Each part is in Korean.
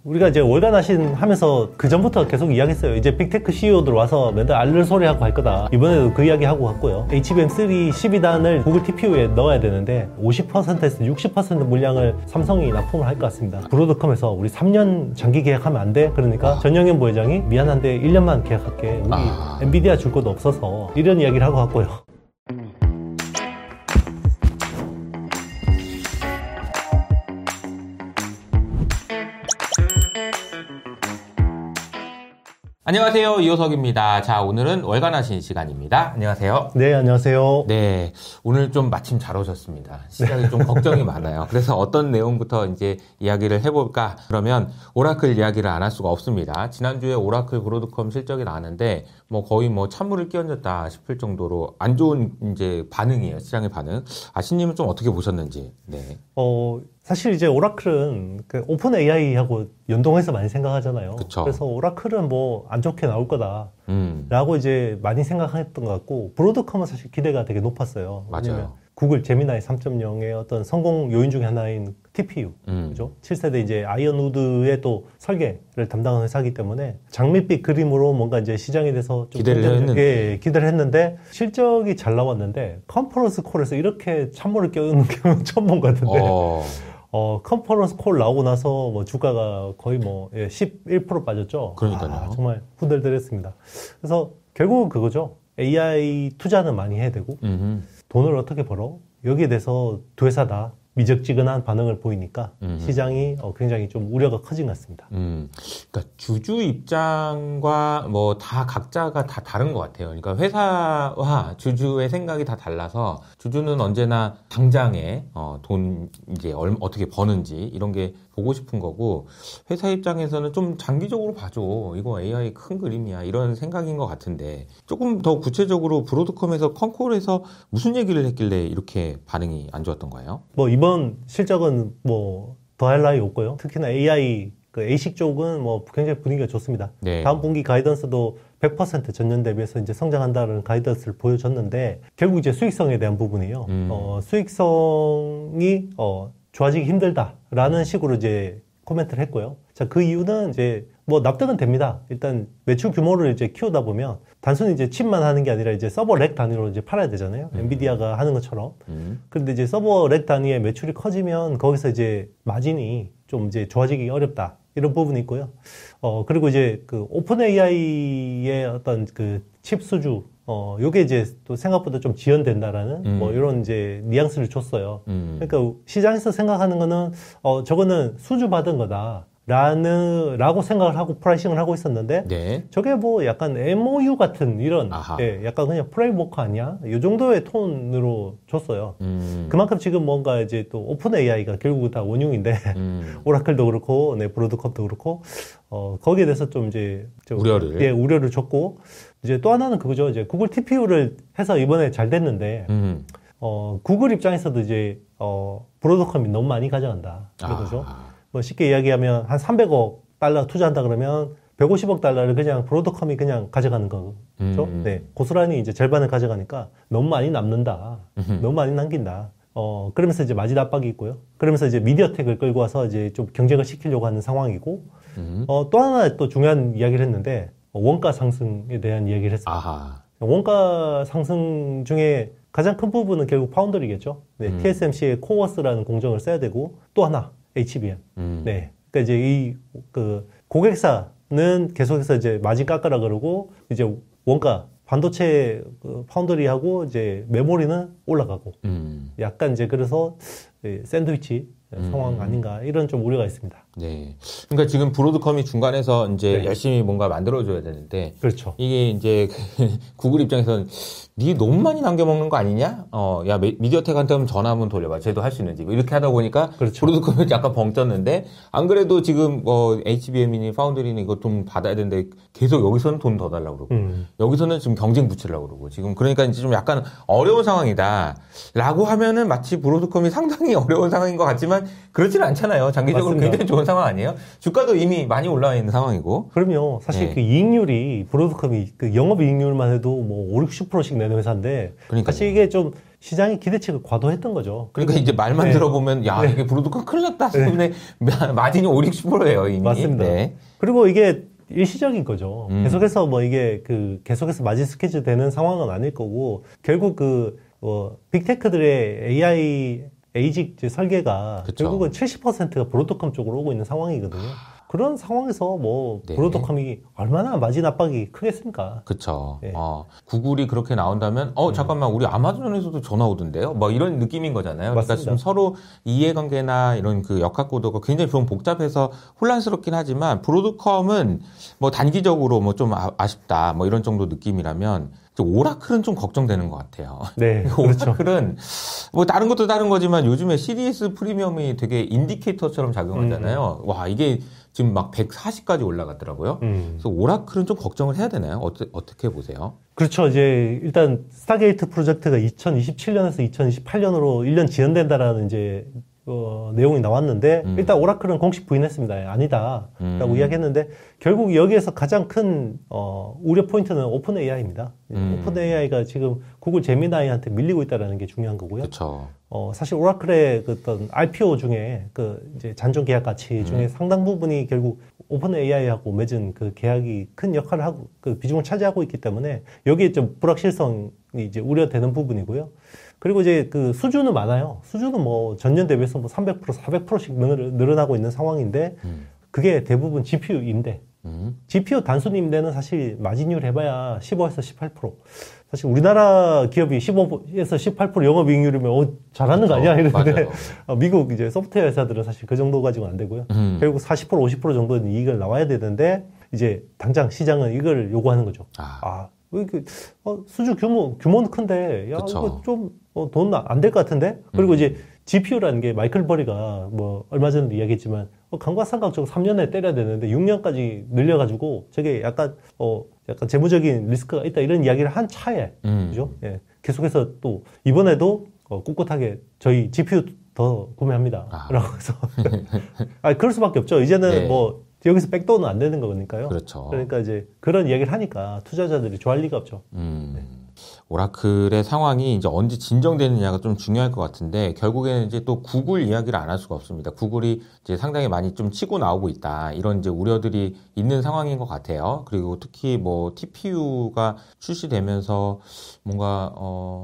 우리가 이제 월간 하신 하면서 그 전부터 계속 이야기했어요. 이제 빅테크 CEO들 와서 맨날 알를 소리 하고 할 거다. 이번에도 그 이야기 하고 갔고요. HBM3 12단을 구글 TPU에 넣어야 되는데 50%에서 60% 물량을 삼성이 납품을 할 것 같습니다. 브로드컴에서 우리 3년 장기 계약하면 안 돼? 그러니까 전영현 부회장이 미안한데 1년만 계약할게. 우리 엔비디아 줄 것도 없어서 이런 이야기를 하고 갔고요. 안녕하세요. 이호석입니다. 자, 오늘은 월간하신 시간입니다. 안녕하세요. 네, 안녕하세요. 네, 오늘 좀 마침 잘 오셨습니다. 시작이 좀 걱정이 많아요. 그래서 어떤 내용부터 이제 이야기를 해볼까? 그러면 오라클 이야기를 안 할 수가 없습니다. 지난주에 오라클 브로드컴 실적이 나왔는데 거의 찬물을 끼얹었다 싶을 정도로 안 좋은 이제 반응이에요. 시장의 반응. 아시님은 좀 어떻게 보셨는지. 네. 사실 이제 오라클은 그 오픈 AI하고 연동해서 많이 생각하잖아요. 그쵸. 그래서 오라클은 안 좋게 나올 거다. 라고 이제 많이 생각했던 것 같고, 브로드컴은 사실 기대가 되게 높았어요. 맞아요. 구글 제미나이 3.0의 어떤 성공 요인 중에 하나인 TPU. 그죠? 7세대 이제 아이언우드의 또 설계를 담당하는 회사이기 때문에 장밋빛 그림으로 뭔가 이제 시장에 대해서 좀 기대를 했는데 실적이 잘 나왔는데 컨퍼런스 콜에서 이렇게 찬물을 끼얹는 경우는 처음 본 것 같은데. 컨퍼런스 콜 나오고 나서 주가가 거의 11% 빠졌죠. 그러니까요. 정말 후덜덜했습니다. 그래서 결국은 그거죠. AI 투자는 많이 해야 되고, 돈을 어떻게 벌어? 여기에 대해서 두 회사 다 미적지근한 반응을 보이니까 시장이 굉장히 좀 우려가 커진 것 같습니다. 그러니까 주주 입장과 다 각자가 다 다른 것 같아요. 그러니까 회사와 주주의 생각이 다 달라서 주주는 언제나 당장에 돈 이제 어떻게 버는지 이런 게 보고 싶은 거고, 회사 입장에서는 좀 장기적으로 봐줘. 이거 AI 큰 그림이야. 이런 생각인 것 같은데, 조금 더 구체적으로 브로드컴에서 컨콜에서 무슨 얘기를 했길래 이렇게 반응이 안 좋았던 거예요? 이번 실적은 더할 나위 없고요. 특히나 AI 그 ASIC 쪽은 굉장히 분위기가 좋습니다. 네. 다음 분기 가이던스도 100% 전년 대비해서 이제 성장한다는 가이던스를 보여줬는데, 결국 이제 수익성에 대한 부분이요. 수익성이 좋아지기 힘들다라는 식으로 이제 코멘트를 했고요. 자, 그 이유는 이제 납득은 됩니다. 일단 매출 규모를 이제 키우다 보면 단순히 이제 칩만 하는 게 아니라 이제 서버 렉 단위로 이제 팔아야 되잖아요. 엔비디아가 하는 것처럼. 그런데 이제 서버 렉 단위의 매출이 커지면 거기서 이제 마진이 좀 이제 좋아지기 어렵다. 이런 부분이 있고요. 그리고 이제 그 오픈 AI의 어떤 그 칩 수주, 요게 이제 또 생각보다 좀 지연된다라는 이런 이제 뉘앙스를 줬어요. 그러니까 시장에서 생각하는 거는 저거는 수주 받은 거다. 라고 생각을 하고 프라이싱을 하고 있었는데, 네. 저게 약간 MOU 같은 이런, 약간 그냥 프레임워크 아니야? 이 정도의 톤으로 줬어요. 그만큼 지금 뭔가 이제 또 오픈 AI가 결국 다 원흉인데, 오라클도 그렇고, 브로드컴도 그렇고, 거기에 대해서 좀 이제, 우려를 줬고, 이제 또 하나는 그거죠. 이제 구글 TPU를 해서 이번에 잘 됐는데, 구글 입장에서도 이제, 브로드컴이 너무 많이 가져간다. 이거죠. 쉽게 이야기하면 한 300억 달러 투자한다 그러면 150억 달러를 그냥 브로드컴이 그냥 가져가는 거죠. 네. 고스란히 이제 절반을 가져가니까 너무 많이 남는다. 너무 많이 남긴다. 그러면서 이제 마진 압박이 있고요. 그러면서 이제 미디어텍을 끌고 와서 이제 좀 경쟁을 시키려고 하는 상황이고, 또 하나 또 중요한 이야기를 했는데, 원가 상승에 대한 이야기를 했습니다. 원가 상승 중에 가장 큰 부분은 결국 파운더리겠죠. 네. TSMC의 코어스라는 공정을 써야 되고, 또 하나, HBM. 네. 그러니까 이제 고객사는 계속해서 이제 마진 깎으라 그러고, 이제 원가, 반도체 파운더리하고 이제 메모리는 올라가고, 약간 이제 그래서 샌드위치 상황 아닌가, 이런 좀 우려가 있습니다. 네. 그러니까 지금 브로드컴이 중간에서 이제 열심히 뭔가 만들어줘야 되는데. 그렇죠. 이게 이제 구글 입장에서는 니 너무 많이 남겨먹는 거 아니냐? 야, 미디어텍한테 한번 전화 한번 돌려봐. 쟤도 할 수 있는지. 이렇게 하다 보니까. 그렇죠. 브로드컴이 약간 벙쪘는데, 안 그래도 지금 HBM이니 파운드리니 이거 돈 받아야 되는데 계속 여기서는 돈 더 달라고 그러고, 여기서는 지금 경쟁 붙이려고 그러고, 지금 그러니까 이제 좀 약간 어려운 상황이다. 라고 하면은 마치 브로드컴이 상당히 어려운 상황인 것 같지만, 그렇지는 않잖아요. 장기적으로 맞습니다. 굉장히 좋은 상황 아니에요? 주가도 이미 많이 올라와 있는 상황이고. 그럼요. 사실 네. 그 이익률이 브로드컴이 그 영업이익률만 해도 5, 60%씩 내는 회사인데, 그러니까요. 사실 이게 좀 시장의 기대치가 과도했던 거죠. 그러니까 이제 말만 네. 들어보면 야 이게 브로드컴 큰일 났다 때문에 마진이 5, 60%예요 이미. 맞습니다. 네. 그리고 이게 일시적인 거죠. 계속해서 뭐 이게 계속해서 마진 스케줄 되는 상황은 아닐 거고 결국 빅테크들의 AI 에이직 설계가 그쵸. 결국은 70%가 브로드컴 쪽으로 오고 있는 상황이거든요. 그런 상황에서 네. 브로드컴이 얼마나 마진 압박이 크겠습니까? 그쵸. 네. 구글이 그렇게 나온다면, 잠깐만, 우리 아마존에서도 전화 오던데요? 뭐 이런 느낌인 거잖아요. 맞습니다. 그러니까 지금 서로 이해관계나 이런 그 역학구도가 굉장히 좀 복잡해서 혼란스럽긴 하지만, 브로드컴은 뭐 단기적으로 뭐 좀 아쉽다, 뭐 이런 정도 느낌이라면, 오라클은 좀 걱정되는 것 같아요. 네, 그렇죠. 오라클은 뭐 다른 것도 다른 거지만 요즘에 CDS 프리미엄이 되게 인디케이터처럼 작용하잖아요. 와, 이게 지금 막 140까지 올라갔더라고요. 그래서 오라클은 좀 걱정을 해야 되나요? 어떻게 보세요? 그렇죠. 이제 일단 스타게이트 프로젝트가 2027년에서 2028년으로 1년 지연된다라는 이제 내용이 나왔는데 일단 오라클은 공식 부인했습니다. 아니다라고 이야기했는데 결국 여기에서 가장 큰 우려 포인트는 오픈 AI입니다. 오픈 AI가 지금 구글 제미나이한테 밀리고 있다라는 게 중요한 거고요. 그렇죠. 사실 오라클의 그 어떤 RPO 중에 이제 잔존 계약 가치 중에 상당 부분이 결국 오픈 AI하고 맺은 그 계약이 큰 역할을 하고 그 비중을 차지하고 있기 때문에 여기에 좀 불확실성이 이제 우려되는 부분이고요. 그리고 이제 그 수주는 많아요. 수주는 뭐 전년 대비해서 뭐 300%, 400%씩 늘어나고 있는 상황인데 그게 대부분 GPU 임대. GPU 단순 임대는 사실 마진율 해봐야 15에서 18%. 사실 우리나라 기업이 15에서 18% 영업이익률이면 잘하는 거 아니야? 이러는데 미국 이제 소프트웨어 회사들은 사실 그 정도 가지고는 안 되고요. 결국 40%, 50% 정도는 이익을 나와야 되는데 이제 당장 시장은 이걸 요구하는 거죠. 수주 규모는 큰데, 야, 그쵸. 이거 좀, 돈 안 될 것 같은데? 그리고 이제 GPU라는 게 마이클 버리가 뭐, 얼마 전에도 이야기했지만, 감가상각적으로 3년에 때려야 되는데 6년까지 늘려가지고, 저게 약간 재무적인 리스크가 있다, 이런 이야기를 한 차에, 그죠? 예. 계속해서 또, 이번에도, 꿋꿋하게 저희 GPU 더 구매합니다. 라고 해서. 그럴 수밖에 없죠. 이제는 네. 뭐, 여기서 백도어는 안 되는 거니까요. 그렇죠. 그러니까 이제 그런 이야기를 하니까 투자자들이 좋아할 리가 없죠. 네. 오라클의 상황이 이제 언제 진정되느냐가 좀 중요할 것 같은데 결국에는 이제 또 구글 이야기를 안 할 수가 없습니다. 구글이 이제 상당히 많이 좀 치고 나오고 있다. 이런 이제 우려들이 있는 상황인 것 같아요. 그리고 특히 뭐 TPU가 출시되면서 뭔가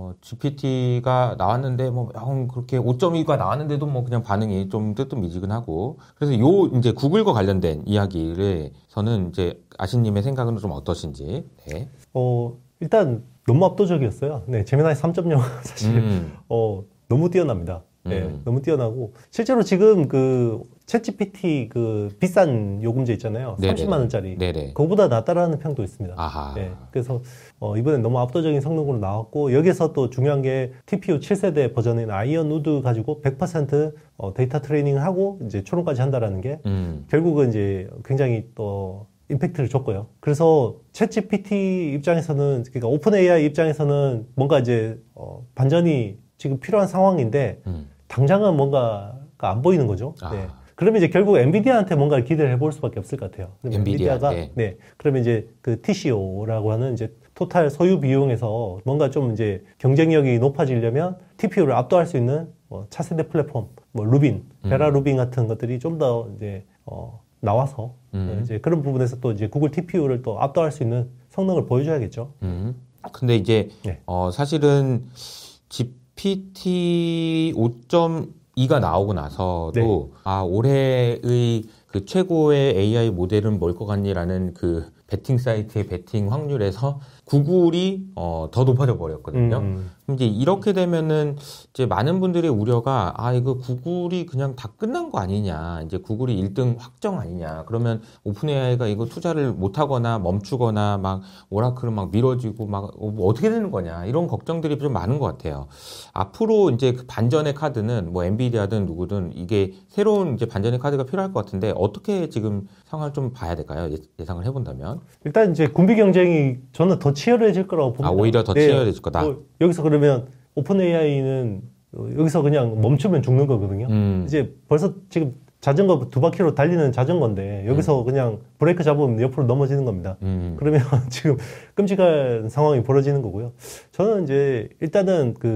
GPT가 나왔는데 뭐 그렇게 5.2가 나왔는데도 뭐 그냥 반응이 좀 뜨뜻미지근하고 그래서 이제 구글과 관련된 이야기를 저는 이제 아신님의 생각은 좀 어떠신지. 네. 일단 너무 압도적이었어요. 네, 제미나이 3.0 사실 너무 뛰어납니다. 네, 너무 뛰어나고 실제로 지금 그 챗GPT 그 비싼 요금제 있잖아요. 네네. 30만 원짜리. 네네. 그거보다 낫다라는 평도 있습니다. 아하. 네, 그래서 이번엔 너무 압도적인 성능으로 나왔고 여기서 또 중요한 게 TPU 7세대 버전인 아이언 우드 가지고 100% 데이터 트레이닝을 하고 이제 초론까지 한다라는 게 결국은 이제 굉장히 또 임팩트를 줬고요. 그래서 챗GPT 입장에서는 그러니까 오픈 AI 입장에서는 뭔가 이제 반전이 지금 필요한 상황인데 당장은 뭔가가 안 보이는 거죠. 네. 그러면 이제 결국 엔비디아한테 뭔가를 기대를 해볼 수밖에 없을 것 같아요. 엔비디아가 네. 그러면 이제 그 TCO라고 하는 이제 토탈 소유 비용에서 뭔가 좀 이제 경쟁력이 높아지려면 TPU를 압도할 수 있는 차세대 플랫폼, 뭐 루빈, 베라 루빈 같은 것들이 좀 더 이제 나와서 이제 그런 부분에서 또 이제 구글 TPU를 또 압도할 수 있는 성능을 보여줘야겠죠. 근데 이제 네. 사실은 GPT 5.2가 나오고 나서도 네. 올해의 그 최고의 AI 모델은 뭘 것 같니라는 그 베팅 사이트의 베팅 확률에서 구글이 더 높아져 버렸거든요. 그럼 이제 이렇게 되면은 이제 많은 분들의 우려가 이거 구글이 그냥 다 끝난 거 아니냐, 이제 구글이 1등 확정 아니냐. 그러면 오픈 AI가 이거 투자를 못 하거나 멈추거나 막 오라클은 막 미뤄지고 막 어떻게 되는 거냐 이런 걱정들이 좀 많은 것 같아요. 앞으로 이제 그 반전의 카드는 뭐 엔비디아든 누구든 이게 새로운 이제 반전의 카드가 필요할 것 같은데 어떻게 지금 상황을 좀 봐야 될까요? 예상을 해본다면 일단 이제 군비 경쟁이 저는 더 치열해질 거라고 봅니다. 오히려 더 치열해질 거다. 여기서 그러면 오픈 AI는 여기서 그냥 멈추면 죽는 거거든요. 이제 벌써 지금 자전거 2바퀴로 달리는 자전거인데 여기서 그냥 브레이크 잡으면 옆으로 넘어지는 겁니다. 그러면 지금 끔찍한 상황이 벌어지는 거고요. 저는 이제 일단은 그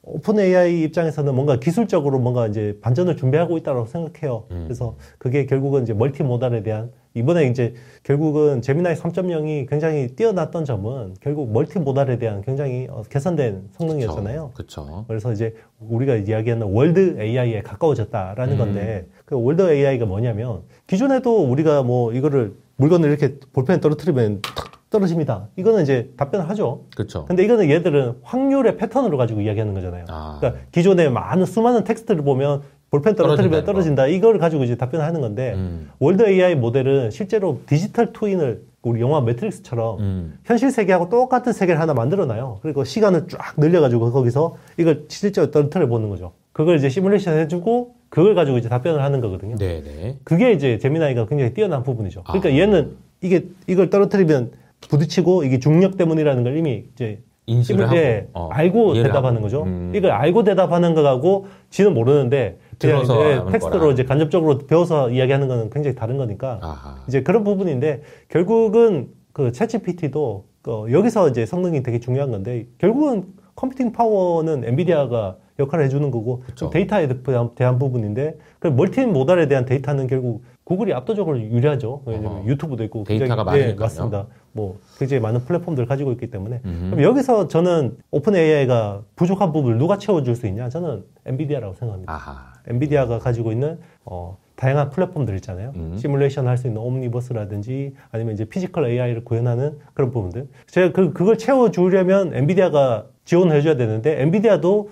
오픈 AI 입장에서는 뭔가 기술적으로 뭔가 이제 반전을 준비하고 있다고 생각해요. 그래서 그게 결국은 이제 멀티모달에 대한 이번에 이제 결국은 제미나이 3.0이 굉장히 뛰어났던 점은 결국 멀티모달에 대한 굉장히 개선된 성능이었잖아요. 그렇죠. 그래서 이제 우리가 이야기하는 월드 AI에 가까워졌다라는 건데 그 월드 AI가 뭐냐면 기존에도 우리가 뭐 이거를 물건을 이렇게 볼펜에 떨어뜨리면 탁 떨어집니다. 이거는 이제 답변을 하죠. 그렇죠. 근데 이거는 얘들은 확률의 패턴으로 가지고 이야기하는 거잖아요. 그러니까 기존에 수많은 텍스트를 보면 볼펜 떨어뜨리면 떨어진다. 이걸 가지고 이제 답변하는 건데 월드 AI 모델은 실제로 디지털 트윈을 우리 영화 매트릭스처럼 현실 세계하고 똑같은 세계를 하나 만들어놔요. 그리고 시간을 쫙 늘려가지고 거기서 이걸 실제로 떨어뜨려 보는 거죠. 그걸 이제 시뮬레이션 해주고 그걸 가지고 이제 답변을 하는 거거든요. 네네. 그게 이제 제미나이가 굉장히 뛰어난 부분이죠. 그러니까 얘는 이걸 떨어뜨리면 부딪히고 이게 중력 때문이라는 걸 이미 이제 인식을 하고 알고 대답하는 거죠. 이걸 알고 대답하는 거하고 지는 모르는데 그냥 텍스트로 이제 간접적으로 배워서 이야기하는 거는 굉장히 다른 거니까 이제 그런 부분인데 결국은 그 챗GPT도 여기서 이제 성능이 되게 중요한 건데 결국은 컴퓨팅 파워는 엔비디아가 역할을 해주는 거고 그렇죠. 데이터에 대한 부분인데 그 멀티모달에 대한 데이터는 결국 구글이 압도적으로 유리하죠. 왜냐면 유튜브도 있고 데이터가 많으니까요. 맞습니다. 뭐 굉장히 많은 플랫폼들을 가지고 있기 때문에 그럼 여기서 저는 오픈 AI가 부족한 부분을 누가 채워줄 수 있냐? 저는 엔비디아라고 생각합니다. 엔비디아가 가지고 있는 다양한 플랫폼들 있잖아요. 시뮬레이션 할 수 있는 옴니버스라든지 아니면 이제 피지컬 AI를 구현하는 그런 부분들. 제가 그걸 채워주려면 엔비디아가 지원을 해줘야 되는데 엔비디아도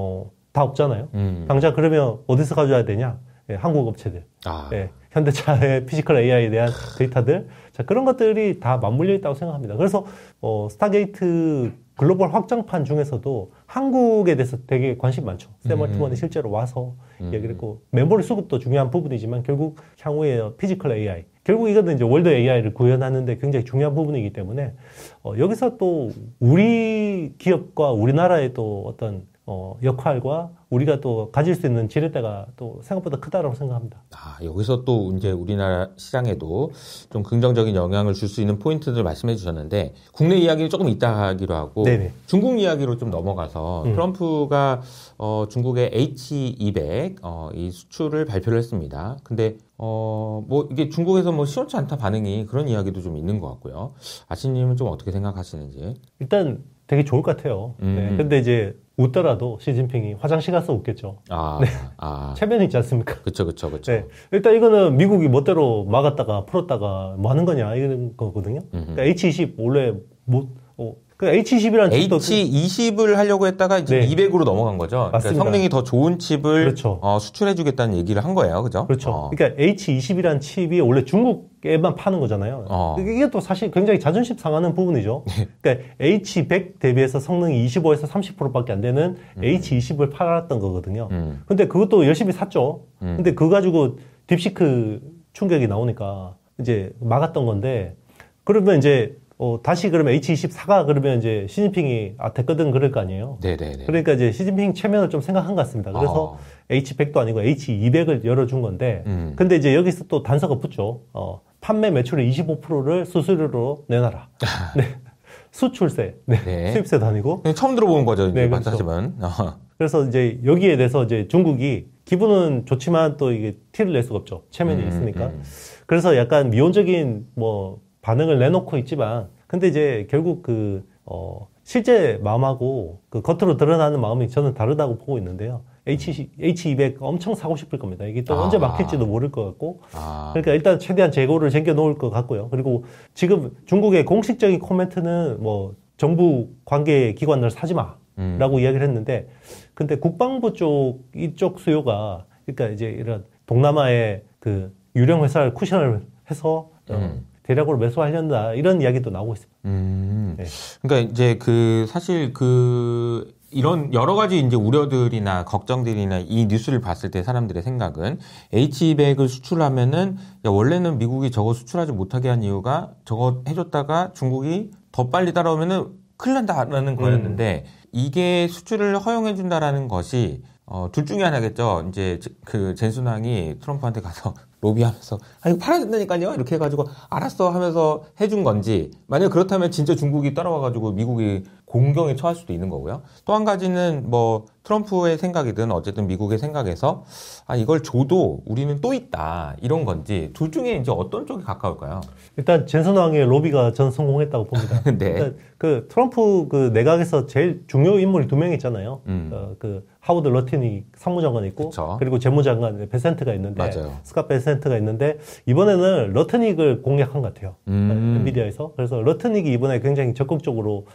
다 없잖아요. 당장 그러면 어디서 가져야 되냐? 한국 업체들. 현대차의 피지컬 AI에 대한 데이터들. 자, 그런 것들이 다 맞물려 있다고 생각합니다. 그래서, 스타게이트 글로벌 확장판 중에서도 한국에 대해서 되게 관심 많죠. 샘 얼트먼이 실제로 와서 얘기를 했고, 메모리 수급도 중요한 부분이지만 결국 향후에 피지컬 AI. 결국 이거는 이제 월드 AI를 구현하는데 굉장히 중요한 부분이기 때문에, 여기서 또 우리 기업과 우리나라의 또 어떤 역할과 우리가 또 가질 수 있는 지렛대가 또 생각보다 크다라고 생각합니다. 여기서 또 이제 우리나라 시장에도 좀 긍정적인 영향을 줄 수 있는 포인트들 말씀해 주셨는데, 국내 이야기를 조금 이따 하기로 하고, 네네. 중국 이야기로 좀 넘어가서, 트럼프가, 중국의 H200, 이 수출을 발표를 했습니다. 근데, 뭐, 이게 중국에서 뭐 시원치 않다 반응이 그런 이야기도 좀 있는 것 같고요. 아시님은 좀 어떻게 생각하시는지? 일단 되게 좋을 것 같아요. 네. 근데 이제, 웃더라도 시진핑이 화장실 가서 웃겠죠. 체면이 있지 않습니까? 그쵸. 네. 일단 이거는 미국이 멋대로 막았다가 풀었다가 뭐 하는 거냐, 이런 거거든요. 그러니까 H20 원래 H20이라는 칩도 H20을 하려고 했다가 이제 200으로 넘어간 거죠. 그러니까 성능이 더 좋은 칩을 수출해주겠다는 얘기를 한 거예요, 그죠? 그렇죠. 그러니까 H20이라는 칩이 원래 중국에만 파는 거잖아요. 이게 또 사실 굉장히 자존심 상하는 부분이죠. 그러니까 H100 대비해서 성능이 25에서 30%밖에 안 되는 H20을 팔았던 거거든요. 근데 그것도 열심히 샀죠. 근데 그거 가지고 딥시크 충격이 나오니까 이제 막았던 건데, 그러면 이제 다시 그러면 H24가 그러면 이제 시진핑이 됐거든 그럴 거 아니에요. 네네네. 그러니까 이제 시진핑 체면을 좀 생각한 것 같습니다. 그래서 H100도 아니고 H200을 열어준 건데, 근데 이제 여기서 또 단서가 붙죠. 판매 매출의 25%를 수수료로 내놔라. 네. 수출세, 수입세도 아니고. 처음 들어보는 거죠, 이제 반사심은. 그래서 이제 여기에 대해서 이제 중국이 기분은 좋지만 또 이게 티를 낼 수가 없죠. 체면이 있으니까. 그래서 약간 미온적인 뭐 반응을 내놓고 있지만, 근데 이제 결국 실제 마음하고 그 겉으로 드러나는 마음이 저는 다르다고 보고 있는데요. H200 엄청 사고 싶을 겁니다. 이게 또 언제 막힐지도 모를 것 같고. 그러니까 일단 최대한 재고를 쟁겨 놓을 것 같고요. 그리고 지금 중국의 공식적인 코멘트는 뭐 정부 관계 기관을 사지 마. 라고 이야기를 했는데, 근데 국방부 이쪽 수요가, 그러니까 이제 이런 동남아의 그 유령 회사를 쿠션을 해서, 대략으로 매수하려다 이런 이야기도 나오고 있습니다. 네. 그러니까 이제 사실 이런 여러 가지 이제 우려들이나 걱정들이나 이 뉴스를 봤을 때 사람들의 생각은 H200을 수출하면은 원래는 미국이 저거 수출하지 못하게 한 이유가 저거 해줬다가 중국이 더 빨리 따라오면은 큰일 난다라는 거였는데 이게 수출을 허용해준다라는 것이 둘 중에 하나겠죠. 이제 젠순왕이 트럼프한테 가서 로비하면서 이거 팔아야 된다니까요 이렇게 해가지고 알았어 하면서 해준 건지, 만약 그렇다면 진짜 중국이 따라와가지고 미국이 공경에 처할 수도 있는 거고요. 또 한 가지는 뭐 트럼프의 생각이든 어쨌든 미국의 생각에서 이걸 줘도 우리는 또 있다 이런 건지 둘 중에 이제 어떤 쪽이 가까울까요? 일단 젠슨 왕의 로비가 전 성공했다고 봅니다. 네. 일단 그 트럼프 그 내각에서 제일 중요 인물이 2명 있잖아요. 그 하워드 러틴이 상무장관이 있고, 그쵸. 그리고 재무장관 베센트가 있는데, 맞아요. 스캇 베센트가 있는데 이번에는 러트닉을 공략한 것 같아요. 엔비디아에서. 그래서 러트닉이 이번에 굉장히 적극적으로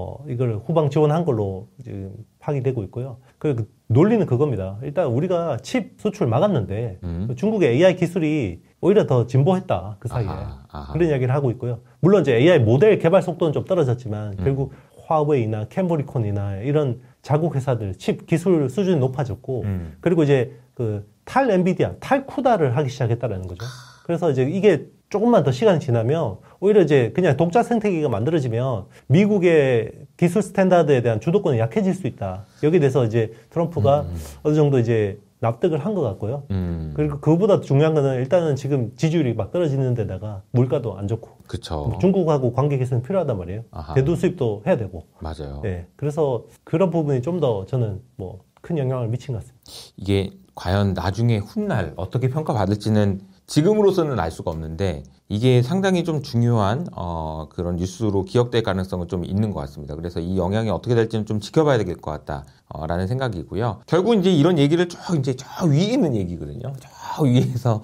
이걸 후방 지원한 걸로 지금 파기되고 있고요. 그 논리는 그겁니다. 일단 우리가 칩 수출 막았는데 중국의 AI 기술이 오히려 더 진보했다 그 사이에. 아하. 그런 이야기를 하고 있고요. 물론 이제 AI 모델 개발 속도는 좀 떨어졌지만 결국 화웨이나 캠브리콘이나 이런 자국 회사들 칩 기술 수준이 높아졌고 그리고 이제 그 탈 엔비디아, 탈 쿠다를 하기 시작했다라는 거죠. 그래서 이제 이게 조금만 더 시간이 지나면 오히려 이제 그냥 독자 생태계가 만들어지면 미국의 기술 스탠다드에 대한 주도권이 약해질 수 있다. 여기에 대해서 이제 트럼프가 어느 정도 이제 납득을 한 것 같고요. 그리고 그보다 중요한 거는 일단은 지금 지지율이 막 떨어지는 데다가 물가도 안 좋고. 그쵸. 중국하고 관계 개선이 필요하단 말이에요. 아하. 대두 수입도 해야 되고. 맞아요. 네. 그래서 그런 부분이 좀 더 저는 뭐 큰 영향을 미친 것 같습니다. 이게 과연 나중에 훗날 어떻게 평가받을지는 지금으로서는 알 수가 없는데 이게 상당히 좀 중요한 그런 뉴스로 기억될 가능성은 좀 있는 것 같습니다. 그래서 이 영향이 어떻게 될지는 좀 지켜봐야 될 것 같다라는 생각이고요. 결국 이제 이런 얘기를 저 위에 있는 얘기거든요. 저 위에서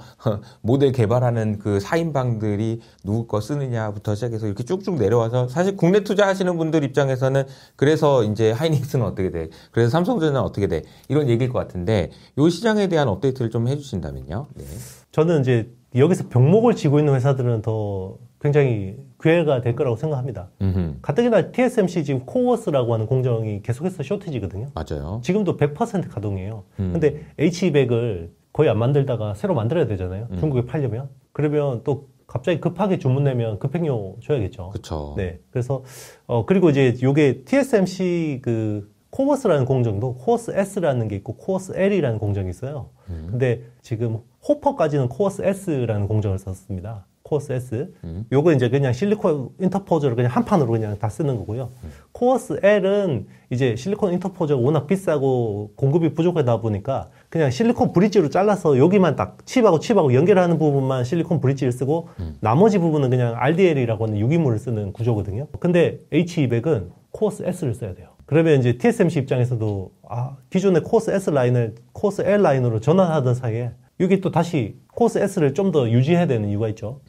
모델 개발하는 그 4인방들이 누구 거 쓰느냐부터 시작해서 이렇게 쭉쭉 내려와서 사실 국내 투자하시는 분들 입장에서는 그래서 이제 하이닉스는 어떻게 돼? 그래서 삼성전자는 어떻게 돼? 이런 얘기일 것 같은데 이 시장에 대한 업데이트를 좀 해주신다면요. 네. 저는 이제 여기서 병목을 쥐고 있는 회사들은 더 굉장히 기회가 될 거라고 생각합니다. 가뜩이나 TSMC 지금 코어스라고 하는 공정이 계속해서 쇼티지거든요. 맞아요. 지금도 100% 가동이에요. 근데 H200을 거의 안 만들다가 새로 만들어야 되잖아요. 중국에 팔려면. 그러면 또 갑자기 급하게 주문 내면 급행료 줘야겠죠. 그렇죠. 네. 그래서 그리고 이제 요게 TSMC 그 코어스라는 공정도 코어스 S라는 게 있고 코어스 L이라는 공정이 있어요. 근데 지금 호퍼까지는 코어스 S라는 공정을 썼습니다. 코어스 S. 요거 이제 그냥 실리콘 인터포저를 그냥 한 판으로 그냥 다 쓰는 거고요. 코어스 L은 이제 실리콘 인터포저가 워낙 비싸고 공급이 부족하다 보니까 그냥 실리콘 브릿지로 잘라서 여기만 딱 칩하고 연결하는 부분만 실리콘 브릿지를 쓰고 나머지 부분은 그냥 RDL이라고 하는 유기물을 쓰는 구조거든요. 근데 H200은 코어스 S를 써야 돼요. 그러면 이제 TSMC 입장에서도 기존의 코어스 S 라인을 코어스 L 라인으로 전환하던 사이에 여기 또 다시 코어스 S를 좀 더 유지해야 되는 이유가 있죠.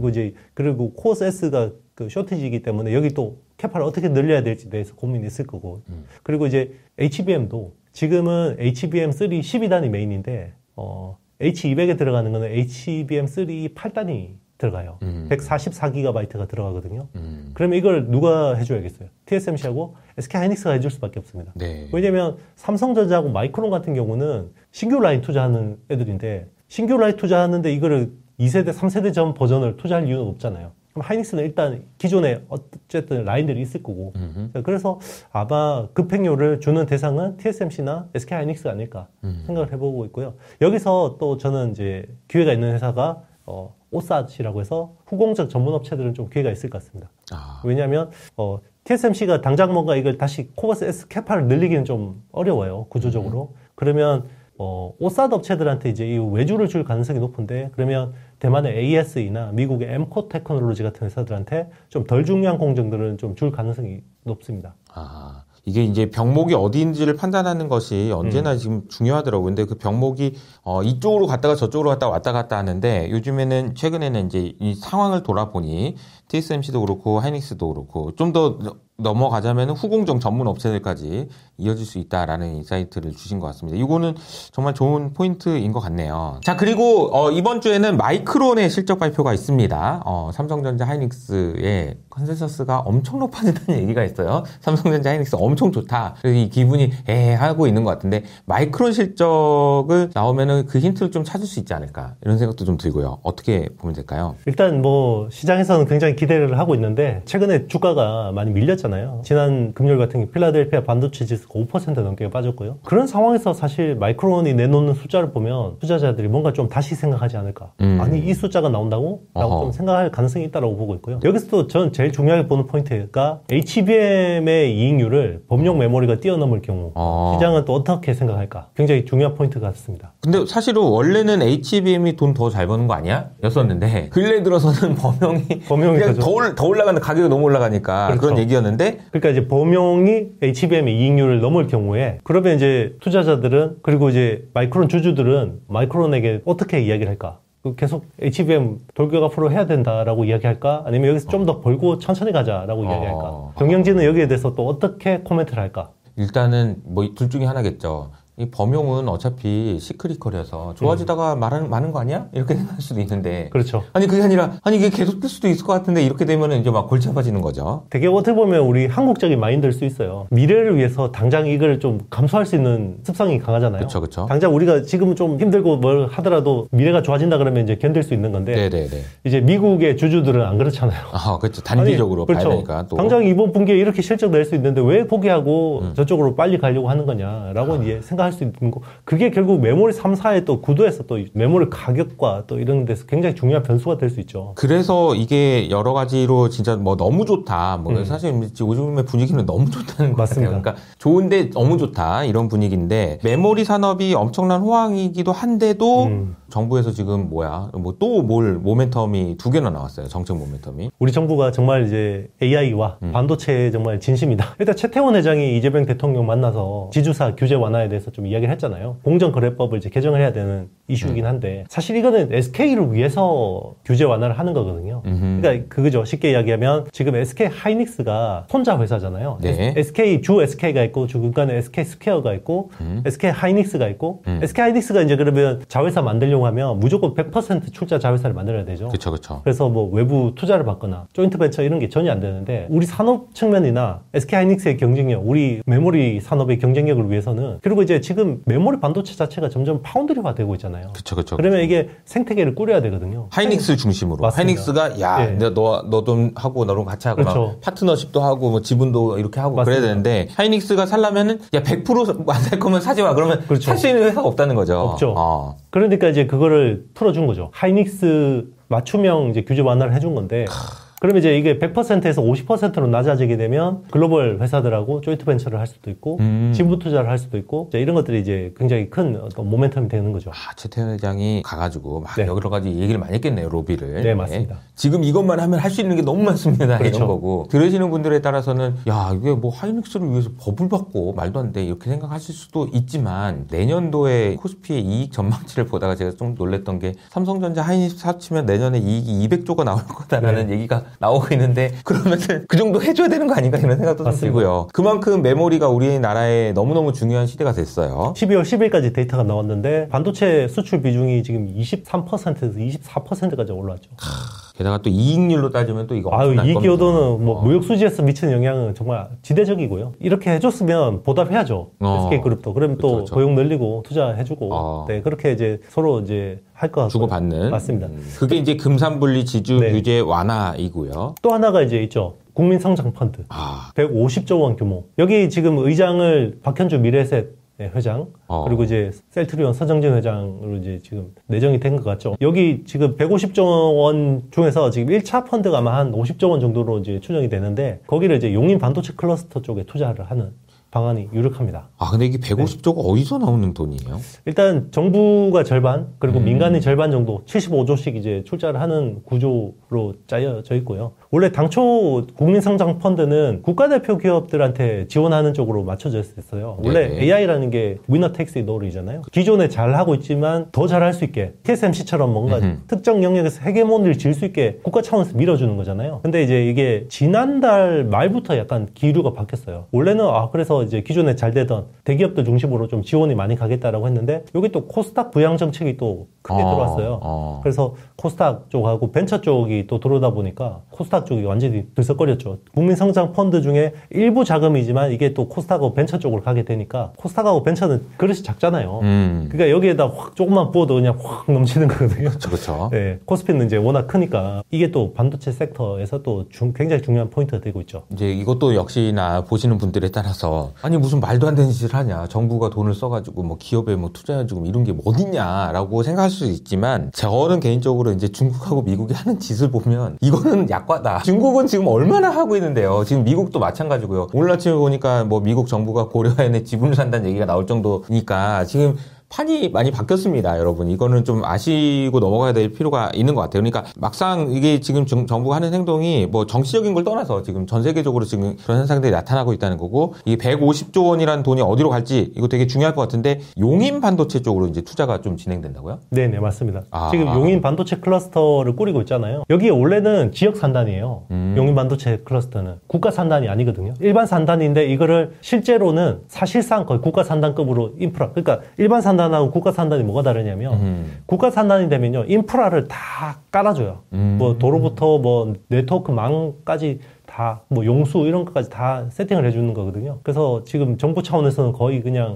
그리고 코어스 S가 그 쇼티지이기 때문에 여기 또 캐파를 어떻게 늘려야 될지에 대해서 고민이 있을 거고. 그리고 이제 HBM도 지금은 HBM3 12단이 메인인데, H200에 들어가는 거는 HBM3 8단이 들어가요. 144GB가 들어가거든요. 그러면 이걸 누가 해줘야겠어요? TSMC하고 SK하이닉스가 해줄 수밖에 없습니다. 네. 왜냐면 삼성전자하고 마이크론 같은 경우는 신규 라인 투자하는 애들인데 신규 라인 투자하는데 이거를 2세대, 3세대 전 버전을 투자할 이유는 없잖아요. 그럼 하이닉스는 일단 기존에 어쨌든 라인들이 있을 거고 그래서 아마 급행료를 주는 대상은 TSMC나 SK하이닉스가 아닐까 생각을 해보고 있고요. 여기서 또 저는 이제 기회가 있는 회사가 오삿이라고 해서 후공정 전문 업체들은 좀 기회가 있을 것 같습니다. 왜냐하면 TSMC가 당장 뭔가 이걸 다시 코어스 S 캐파를 늘리기는 좀 어려워요. 구조적으로. 그러면 오삿 업체들한테 이제 이 외주를 줄 가능성이 높은데 그러면 대만의 ASE나 미국의 엠코 테크놀로지 같은 회사들한테 좀 덜 중요한 공정들은 좀 줄 가능성이 높습니다. 이게 이제 병목이 어디인지를 판단하는 것이 언제나 지금 중요하더라고요. 근데 그 병목이 이쪽으로 갔다가 저쪽으로 갔다가 왔다 갔다 하는데 요즘에는 최근에는 이제 이 상황을 돌아보니 TSMC도 그렇고 하이닉스도 그렇고 좀 더 넘어가자면 후공정 전문 업체들까지 이어질 수 있다라는 인사이트를 주신 것 같습니다. 이거는 정말 좋은 포인트인 것 같네요. 자, 그리고 이번 주에는 마이크론의 실적 발표가 있습니다. 삼성전자 하이닉스의 컨센서스가 엄청 높아진다는 얘기가 있어요. 삼성전자 하이닉스 엄청 좋다. 그래서 이 기분이 하고 있는 것 같은데 마이크론 실적을 나오면은 그 힌트를 좀 찾을 수 있지 않을까 이런 생각도 좀 들고요. 어떻게 보면 될까요? 일단 뭐 시장에서는 굉장히 기대를 하고 있는데 최근에 주가가 많이 밀렸잖아요. 빠졌잖아요. 지난 금요일 같은 경우 필라델피아 반도체 지수가 5% 넘게 빠졌고요. 그런 상황에서 사실 마이크론이 내놓는 숫자를 보면 투자자들이 뭔가 좀 다시 생각하지 않을까. 아니 이 숫자가 나온다고? 라고 좀 생각할 가능성이 있다고 보고 있고요. 여기서도 저는 제일 중요하게 보는 포인트가 HBM의 이익률을 범용 메모리가 뛰어넘을 경우 시장은 또 어떻게 생각할까? 굉장히 중요한 포인트 같습니다. 근데 사실은 원래는 HBM이 돈 더 잘 버는 거 아니야? 였었는데 근래 들어서는 범용이 그냥 더 올라가는 가격이 너무 올라가니까 그렇죠. 그런 얘기였는데 그러니까 이제 범용이 HBM의 이익률을 넘을 경우에 그러면 이제 투자자들은 그리고 이제 마이크론 주주들은 마이크론에게 어떻게 이야기를 할까? 계속 HBM 돌격 앞으로 해야 된다라고 이야기할까? 아니면 여기서 좀 더 벌고 천천히 가자라고 이야기할까? 경영진은 여기에 대해서 또 어떻게 코멘트를 할까? 일단은 뭐 둘 중에 하나겠죠. 이 범용은 어차피 시크릿컬이어서 좋아지다가 많은 거 아니야? 이렇게 생각할 수도 있는데. 그렇죠. 아니, 그게 아니라, 아니, 이게 계속 뜰 수도 있을 것 같은데, 이렇게 되면 이제 막 골치 아파지는 거죠. 되게 어떻게 보면 우리 한국적인 마인드일 수 있어요. 미래를 위해서 당장 이걸 좀 감수할 수 있는 습성이 강하잖아요. 그렇죠. 당장 우리가 지금 좀 힘들고 뭘 하더라도 미래가 좋아진다 그러면 이제 견딜 수 있는 건데. 네네네. 이제 미국의 주주들은 안 그렇잖아요. 그렇죠. 단기적으로 아니, 그렇죠. 봐야 되니까 또. 당장 이번 분기에 이렇게 실적 낼 수 있는데 왜 포기하고 저쪽으로 빨리 가려고 하는 거냐라고 이제 생각할 수 있는 거. 그게 결국 메모리 3사의 또 구도에서 또 메모리 가격과 또 이런 데서 굉장히 중요한 변수가 될 수 있죠. 그래서 이게 여러 가지로 진짜 뭐 너무 좋다. 뭐 사실 요즘의 분위기는 너무 좋다는 것 맞습니다. 같아요. 그러니까 좋은데 너무 좋다 이런 분위기인데 메모리 산업이 엄청난 호황이기도 한데도 정부에서 지금 뭐 또 모멘텀이 2개나 나왔어요. 정책 모멘텀이. 우리 정부가 정말 이제 AI와 반도체에 정말 진심이다. 일단 최태원 회장이 이재명 대통령 만나서 지주사 규제 완화에 대해서 좀 이야기를 했잖아요. 공정거래법을 이제 개정을 해야 되는 이슈이긴 한데 사실 이거는 SK를 위해서 규제 완화를 하는 거거든요. 그러니까 그거죠. 쉽게 이야기하면 지금 SK 하이닉스가 손자 회사잖아요. 네. 주 SK가 있고 중간에 SK 스퀘어가 있고 SK 하이닉스가 있고 SK 하이닉스가 이제 그러면 자회사 만들려고 하면 무조건 100% 출자 자회사를 만들어야 되죠. 그렇죠. 그래서 뭐 외부 투자를 받거나 조인트 벤처 이런 게 전혀 안 되는데 우리 산업 측면이나 SK 하이닉스의 경쟁력, 우리 메모리 산업의 경쟁력을 위해서는 그리고 이제 지금 메모리 반도체 자체가 점점 파운드리화 되고 있잖아요. 그렇죠. 그러면 이게 생태계를 꾸려야 되거든요. 하이닉스 중심으로. 맞습니다. 하이닉스가 너 좀 하고 너랑 같이 하고 그렇죠. 파트너십도 하고 뭐 지분도 이렇게 하고 맞습니다. 그래야 되는데 하이닉스가 살려면은 100% 안 살 거면 사지 마. 그러면 그렇죠. 살 수 있는 회사가 없다는 거죠. 없죠. 그러니까 이제 그거를 풀어준 거죠. 하이닉스 맞춤형 이제 규제 완화를 해준 건데. 그러면 이제 이게 100%에서 50%로 낮아지게 되면 글로벌 회사들하고 조인트 벤처를 할 수도 있고 지분 투자를 할 수도 있고 이런 것들이 이제 굉장히 큰 어떤 모멘텀이 되는 거죠. 최태원 회장이 가가지고 막 여러 가지 얘기를 많이 했겠네요. 로비를. 네, 맞습니다. 지금 이것만 하면 할 수 있는 게 너무 많습니다. 그렇죠. 이런 거고. 들으시는 분들에 따라서는 이게 뭐 하이닉스를 위해서 법을 받고 말도 안 돼 이렇게 생각하실 수도 있지만 내년도에 코스피의 이익 전망치를 보다가 제가 좀 놀랬던 게 삼성전자 하이닉스 합치면 내년에 이익이 200조가 나올 거다라는 얘기가 나오고 있는데 그러면은 그 정도 해줘야 되는 거 아닌가 이런 생각도 좀 들고요. 그만큼 메모리가 우리나라에 너무너무 중요한 시대가 됐어요. 12월 10일까지 데이터가 나왔는데 반도체 수출 비중이 지금 23%에서 24%까지 올라왔죠. 게다가 또 이익률로 따지면 또 이거 엄청난 이익 기여도는 뭐 무역 수지에서 미치는 영향은 정말 지대적이고요. 이렇게 해줬으면 보답해야죠. SK그룹도. 그러면 또 그렇죠. 고용 늘리고 투자해주고 네, 그렇게 이제 서로 이제 할 것 같고 주고받는. 맞습니다. 그게 이제 금산분리 지주 규제 완화이고요. 또 하나가 이제 있죠. 국민성장펀드. 150조 원 규모. 여기 지금 의장을 박현주 미래에셋 회장 그리고 이제 셀트리온 서정진 회장으로 이제 지금 내정이 된 것 같죠. 여기 지금 150조 원 중에서 지금 1차 펀드가 아마 한 50조 원 정도로 이제 추정이 되는데 거기를 이제 용인 반도체 클러스터 쪽에 투자를 하는 방안이 유력합니다. 근데 이게 150조가 어디서 나오는 돈이에요? 일단 정부가 절반 그리고 민간이 절반 정도 75조씩 이제 출자를 하는 구조로 짜여져 있고요. 원래 당초 국민성장펀드는 국가대표 기업들한테 지원하는 쪽으로 맞춰져 있었어요. 원래 AI라는 게 위너 텍스 잇 올이잖아요. 기존에 잘하고 있지만 더 잘할 수 있게 TSMC처럼 뭔가 특정 영역에서 헤게모니를 질 수 있게 국가 차원에서 밀어주는 거잖아요. 근데 이제 이게 지난달 말부터 약간 기류가 바뀌었어요. 원래는 그래서 그래서 이제 기존에 잘 되던 대기업들 중심으로 좀 지원이 많이 가겠다라고 했는데 여기 또 코스닥 부양 정책이 또 크게 들어왔어요. 그래서 코스닥 쪽하고 벤처 쪽이 또 들어오다 보니까 코스닥 쪽이 완전히 들썩거렸죠. 국민성장 펀드 중에 일부 자금이지만 이게 또 코스닥하고 벤처 쪽으로 가게 되니까 코스닥하고 벤처는 그릇이 작잖아요. 그러니까 여기에다 확 조금만 부어도 그냥 확 넘치는 거거든요. 그렇죠. 네, 코스피는 이제 워낙 크니까 이게 또 반도체 섹터에서 또 굉장히 중요한 포인트가 되고 있죠. 이제 이것도 역시나 보시는 분들에 따라서 아니 무슨 말도 안 되는 짓을 하냐. 정부가 돈을 써가지고 뭐 기업에 뭐 투자해주고 이런 게 어딨냐라고 생각할 수 있지만 저는 개인적으로 이제 중국하고 미국이 하는 짓을 보면 이거는 약과다. 중국은 지금 얼마나 하고 있는데요. 지금 미국도 마찬가지고요. 오늘 아침에 보니까 뭐 미국 정부가 고려아연의 지분을 산다는 얘기가 나올 정도니까 지금 판이 많이 바뀌었습니다, 여러분. 이거는 좀 아시고 넘어가야 될 필요가 있는 것 같아요. 그러니까 막상 이게 지금 정부가 하는 행동이 뭐 정치적인 걸 떠나서 지금 전 세계적으로 지금 그런 현상들이 나타나고 있다는 거고, 이 150조 원이라는 돈이 어디로 갈지 이거 되게 중요할 것 같은데 용인 반도체 쪽으로 이제 투자가 좀 진행된다고요? 네, 맞습니다. 지금 용인 반도체 클러스터를 꾸리고 있잖아요. 여기에 원래는 지역 산단이에요. 용인 반도체 클러스터는 국가 산단이 아니거든요. 일반 산단인데 이거를 실제로는 사실상 거의 국가 산단급으로 인프라, 그러니까 일반 산단 산단하고 국가 산단이 뭐가 다르냐면 국가 산단이 되면요 인프라를 다 깔아줘요. 뭐 도로부터 뭐 네트워크 망까지 다 뭐 용수 이런 것까지 다 세팅을 해주는 거거든요. 그래서 지금 정부 차원에서는 거의 그냥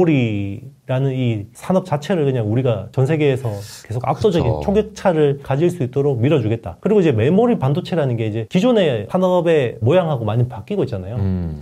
메모리라는 이 산업 자체를 그냥 우리가 전 세계에서 계속 압도적인 그렇죠. 초격차를 가질 수 있도록 밀어주겠다. 그리고 이제 메모리 반도체라는 게 이제 기존의 산업의 모양하고 많이 바뀌고 있잖아요.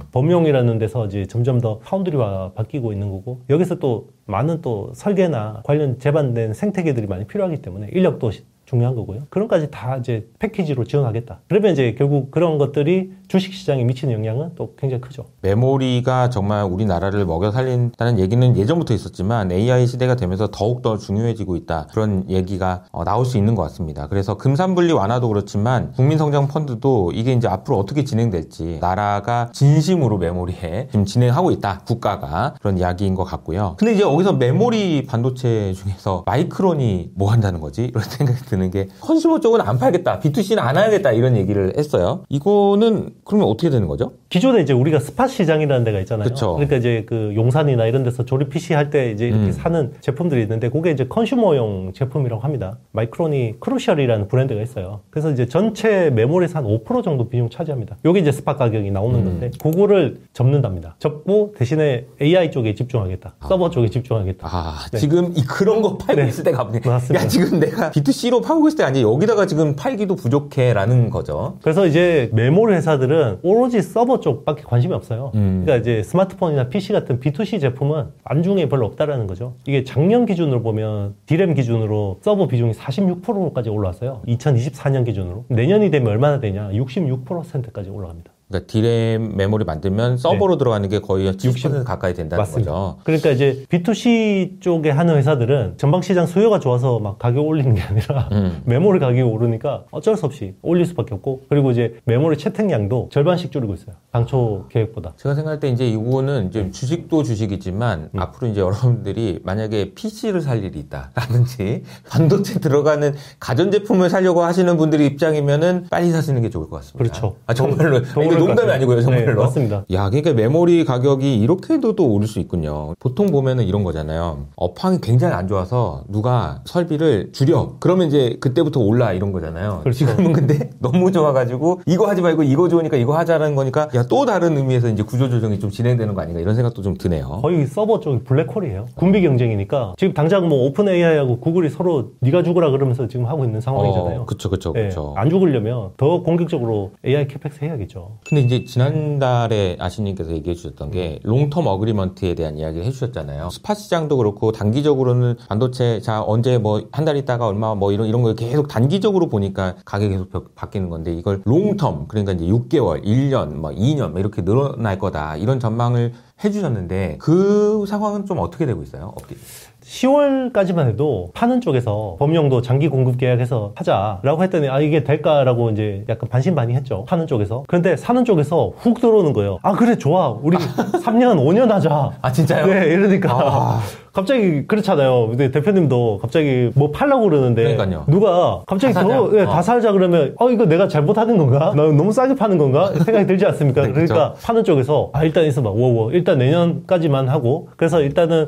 범용이라는 데서 이제 점점 더 파운드리화 바뀌고 있는 거고 여기서 또 많은 또 설계나 관련 제반된 생태계들이 많이 필요하기 때문에 인력도 중요한 거고요. 그런 까지 다 이제 패키지로 지원하겠다. 그러면 이제 결국 그런 것들이 주식시장에 미치는 영향은 또 굉장히 크죠. 메모리가 정말 우리나라를 먹여 살린다는 얘기는 예전부터 있었지만 AI 시대가 되면서 더욱더 중요해지고 있다. 그런 얘기가 나올 수 있는 것 같습니다. 그래서 금산분리 완화도 그렇지만 국민성장펀드도 이게 이제 앞으로 어떻게 진행될지 나라가 진심으로 메모리에 지금 진행하고 있다. 국가가. 그런 이야기인 것 같고요. 근데 이제 여기서 메모리 반도체 중에서 마이크론이 뭐 한다는 거지? 이런 생각이 드는 게 컨슈머 쪽은 안 팔겠다. B2C는 안 하겠다. 이런 얘기를 했어요. 이거는 그러면 어떻게 되는 거죠? 기존에 이제 우리가 스팟 시장이라는 데가 있잖아요. 그쵸. 그러니까 이제 그 용산이나 이런 데서 조립 PC 할 때 이제 이렇게 사는 제품들이 있는데 그게 이제 컨슈머용 제품이라고 합니다. 마이크론이 크루셜이라는 브랜드가 있어요. 그래서 이제 전체 메모리에서 한 5% 정도 비중 차지합니다. 요게 이제 스팟 가격이 나오는 건데 그거를 접는답니다. 접고 대신에 AI 쪽에 집중하겠다. 서버 쪽에 집중하겠다. 네. 지금 그런 거 팔고 있을 때가 없네. 맞습니다. 야, 지금 내가 B2C로 팔고 있을 때 아니야. 여기다가 지금 팔기도 부족해라는 거죠. 그래서 이제 메모리 회사들은 오로지 서버 쪽밖에 관심이 없어요. 그러니까 이제 스마트폰이나 PC 같은 B2C 제품은 안중에 별로 없다라는 거죠. 이게 작년 기준으로 보면 D램 기준으로 서버 비중이 46%까지 올라왔어요. 2024년 기준으로. 내년이 되면 얼마나 되냐? 66%까지 올라갑니다. 그러니까 D램 메모리 만들면 서버로 들어가는 게 거의 70% 가까이 된다는 맞습니다. 거죠. 그러니까 이제 B2C 쪽에 하는 회사들은 전방시장 수요가 좋아서 막 가격 올리는 게 아니라 메모리 가격이 오르니까 어쩔 수 없이 올릴 수밖에 없고 그리고 이제 메모리 채택량도 절반씩 줄이고 있어요. 당초 계획보다. 제가 생각할 때 이제 이거는 이제 주식도 주식이지만 앞으로 이제 여러분들이 만약에 PC를 살 일이 있다라든지 반도체 들어가는 가전제품을 사려고 하시는 분들의 입장이면은 빨리 사시는 게 좋을 것 같습니다. 그렇죠. 정말로. 이게 농담이 아니고요, 정말로. 네, 맞습니다. 야, 그러니까 메모리 가격이 이렇게도 또 오를 수 있군요. 보통 보면은 이런 거잖아요. 업황이 굉장히 안 좋아서 누가 설비를 줄여. 그러면 이제 그때부터 올라 이런 거잖아요. 그렇죠. 지금은 근데 너무 좋아가지고 이거 하지 말고 이거 좋으니까 이거 하자는 거니까 야, 또 다른 의미에서 이제 구조조정이 좀 진행되는 거 아닌가 이런 생각도 좀 드네요. 거의 서버 쪽이 블랙홀이에요. 군비 경쟁이니까 지금 당장 뭐 오픈 AI하고 구글이 서로 네가 죽으라 그러면서 지금 하고 있는 상황이잖아요. 그쵸. 네, 안 죽으려면 더 공격적으로 AI 캐펙스 해야겠죠. 근데 이제 지난달에 아시님께서 얘기해 주셨던 게 롱텀 어그리먼트에 대한 이야기를 해주셨잖아요. 스팟 시장도 그렇고 단기적으로는 반도체 자 언제 뭐 한 달 있다가 얼마 뭐 이런 걸 계속 단기적으로 보니까 가격이 계속 바뀌는 건데 이걸 롱텀 그러니까 이제 6개월, 1년, 뭐 2년 이렇게 늘어날 거다 이런 전망을 해주셨는데 그 상황은 좀 어떻게 되고 있어요? 10월까지만 해도 파는 쪽에서 범용도 장기 공급 계약해서 하자라고 했더니 이게 될까라고 이제 약간 반신반의했죠. 파는 쪽에서. 그런데 사는 쪽에서 훅 들어오는 거예요. 그래 좋아. 우리 3년, 5년 하자. 진짜요? 네, 이러니까 갑자기 그렇잖아요. 근데 대표님도 갑자기 뭐 팔라고 그러는데 그러니까요. 누가 갑자기 다 살자 그러면 이거 내가 잘못하는 건가? 나 너무 싸게 파는 건가? 생각이 들지 않습니까? 네, 그러니까 파는 쪽에서 일단 있어봐. 일단 내년까지만 하고 그래서 일단은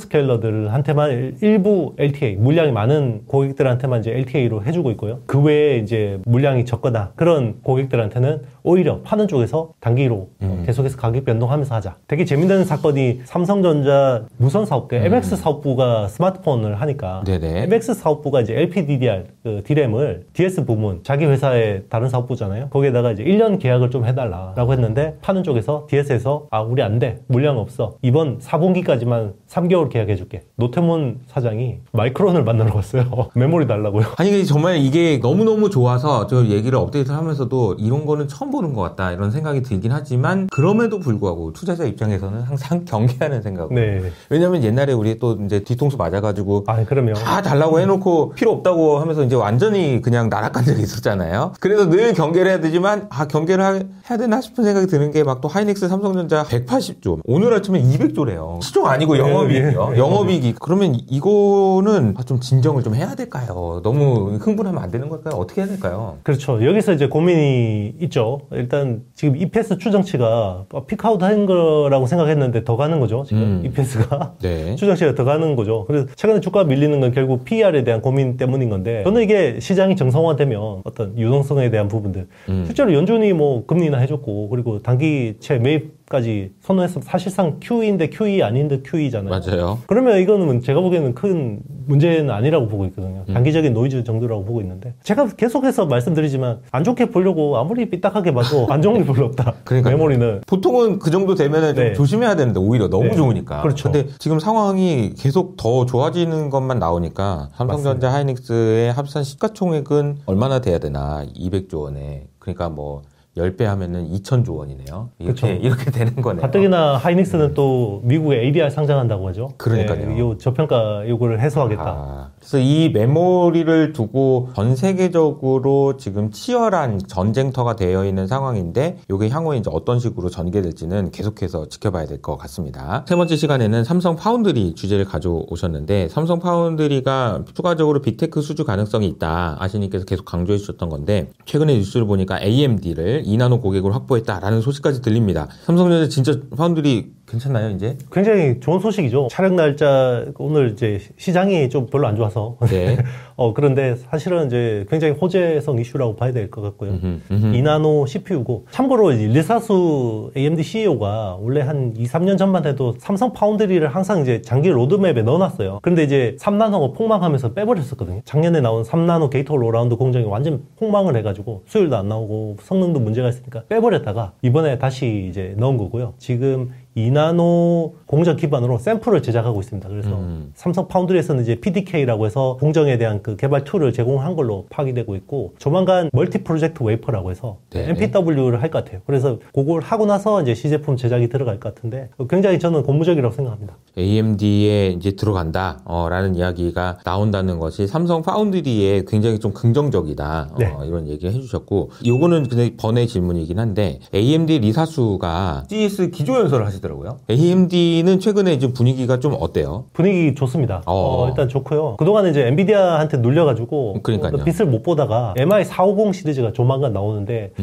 하이퍼스케일러들한테만 일부 LTA 물량이 많은 고객들한테만 이제 LTA로 해주고 있고요. 그 외에 이제 물량이 적거나 그런 고객들한테는 오히려 파는 쪽에서 단기로 계속해서 가격 변동하면서 하자. 되게 재밌는 사건이 삼성전자 무선 사업부 MX 사업부가 스마트폰을 하니까 네네. MX 사업부가 이제 LPDDR 그 D램을 DS 부문 자기 회사의 다른 사업부잖아요. 거기에다가 이제 1년 계약을 좀 해달라라고 했는데 파는 쪽에서 DS에서 우리 안 돼. 물량 없어. 이번 4분기까지만 3개월 계약해줄게. 노태문 사장이 마이크론을 만나러 갔어요. 메모리 달라고요. 아니 정말 이게 너무너무 좋아서 저 얘기를 업데이트하면서도 이런 거는 처음 보는 것 같다 이런 생각이 들긴 하지만 그럼에도 불구하고 투자자 입장에서는 항상 경계하는 생각으로. 네. 왜냐면 옛날에 우리 또 이제 뒤통수 맞아가지고 그럼요. 다 달라고 해놓고 필요 없다고 하면서 이제 완전히 그냥 나락간 적이 있었잖아요. 그래서 늘 경계를 해야 되지만 경계를 해야 되나 싶은 생각이 드는 게 막 또 하이닉스 삼성전자 180조 오늘 아침에 200조래요. 시총 아니고 영업이익이요. 영업이익이. 그러면 이거는 좀 진정을 좀 해야 될까요? 너무 흥분하면 안 되는 걸까요? 어떻게 해야 될까요? 그렇죠. 여기서 이제 고민이 있죠. 일단 지금 EPS 추정치가 피크아웃 한 거라고 생각했는데 더 가는 거죠. 지금 EPS가 네. 추정치가 더 가는 거죠. 그래서 최근에 주가 밀리는 건 결국 PER에 대한 고민 때문인 건데 저는 이게 시장이 정상화되면 어떤 유동성에 대한 부분들 실제로 연준이 뭐 금리나 해줬고 그리고 단기채 매입까지 선언했으면 사실상 QE인데 QE 아닌데 QE잖아요. 맞아요. 그러면 이거는 제가 보기에는 큰 문제는 아니라고 보고 있거든요. 단기적인 노이즈 정도라고 보고 있는데 제가 계속해서 말씀드리지만 안 좋게 보려고 아무리 삐딱하게 봐도 안 좋은 게 별로 없다. 그러니까 메모리는 보통은 그 정도 되면은 좀 조심해야 되는데 오히려 너무 좋으니까. 그렇죠. 근데 지금 상황이 계속 더 좋아지는 것만 나오니까 삼성전자 맞습니다. 하이닉스의 합산 시가총액은 얼마나 돼야 되나 200조 원에 그러니까 뭐 10배 하면은 2,000조 원이네요. 이렇게 되는 거네요. 가뜩이나 하이닉스는 또 미국에 ADR 상장한다고 하죠. 그러니까요. 네, 이 저평가 요구를 해소하겠다. 그래서 이 메모리를 두고 전 세계적으로 지금 치열한 전쟁터가 되어 있는 상황인데 이게 향후에 이제 어떤 식으로 전개될지는 계속해서 지켜봐야 될 것 같습니다. 세 번째 시간에는 삼성 파운드리 주제를 가져오셨는데 삼성 파운드리가 추가적으로 빅테크 수주 가능성이 있다. 아시님께서 계속 강조해 주셨던 건데 최근에 뉴스를 보니까 AMD를 2나노 고객을 확보했다라는 소식까지 들립니다. 삼성전자 진짜 파운드리 괜찮나요, 이제? 굉장히 좋은 소식이죠. 촬영 날짜, 오늘 이제 시장이 좀 별로 안 좋아서. 네. 그런데 사실은 이제 굉장히 호재성 이슈라고 봐야 될 것 같고요. 2나노 CPU고. 참고로 리사수 AMD CEO가 원래 한 2, 3년 전만 해도 삼성 파운드리를 항상 이제 장기 로드맵에 넣어놨어요. 그런데 이제 3나노가 폭망하면서 빼버렸었거든요. 작년에 나온 3나노 게이트 올라운드 공정이 완전 폭망을 해가지고 수율도 안 나오고 성능도 문제가 있으니까 빼버렸다가 이번에 다시 이제 넣은 거고요. 지금 2나노 공정 기반으로 샘플을 제작하고 있습니다. 그래서 삼성 파운드리에서는 이제 PDK라고 해서 공정에 대한 그 개발 툴을 제공한 걸로 파악되고 있고 조만간 멀티 프로젝트 웨이퍼라고 해서 네. MPW를 할 것 같아요. 그래서 그걸 하고 나서 이제 시제품 제작이 들어갈 것 같은데 굉장히 저는 고무적이라고 생각합니다. AMD에 이제 들어간다 라는 이야기가 나온다는 것이 삼성 파운드리에 굉장히 좀 긍정적이다. 네. 이런 얘기를 해주셨고 요거는 굉장히 번외 질문이긴 한데 AMD 리사수가 CES 기조연설을 하시더라고요. AMD는 최근에 좀 분위기가 좀 어때요? 분위기 좋습니다. 일단 좋고요. 그동안에 이제 엔비디아한테 눌려가지고 빛을 못 보다가 MI450 시리즈가 조만간 나오는데